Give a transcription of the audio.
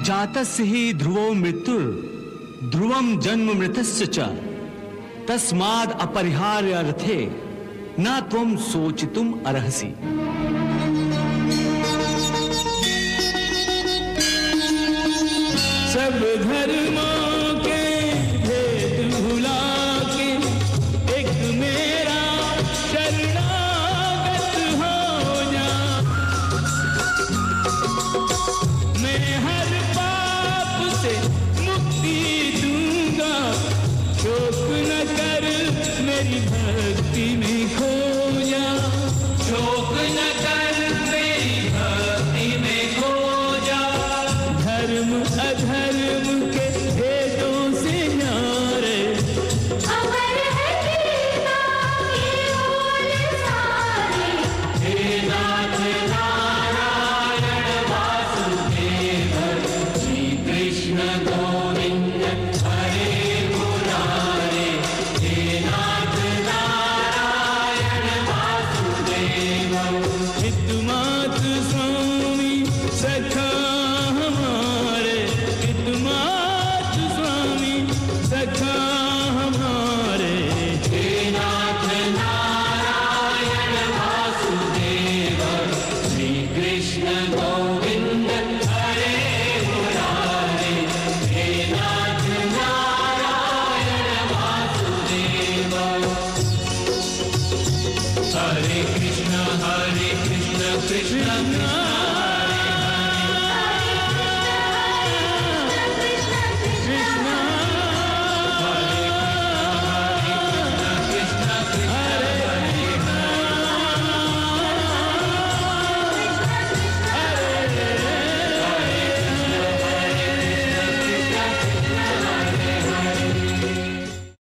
जातस्य हि ध्रुवो मृत्युर् ध्रुवं जन्म मृतस्य च तस्माद् अपरिहार्य अर्थे न त्वं सोचितुम अर्हसि। सब धर्मों के भेद भुला के एक मेरा शरणागत हो जा। मैं हर पाप से मुक्ति दूंगा, शोक न कर मेरी भक्ति में खो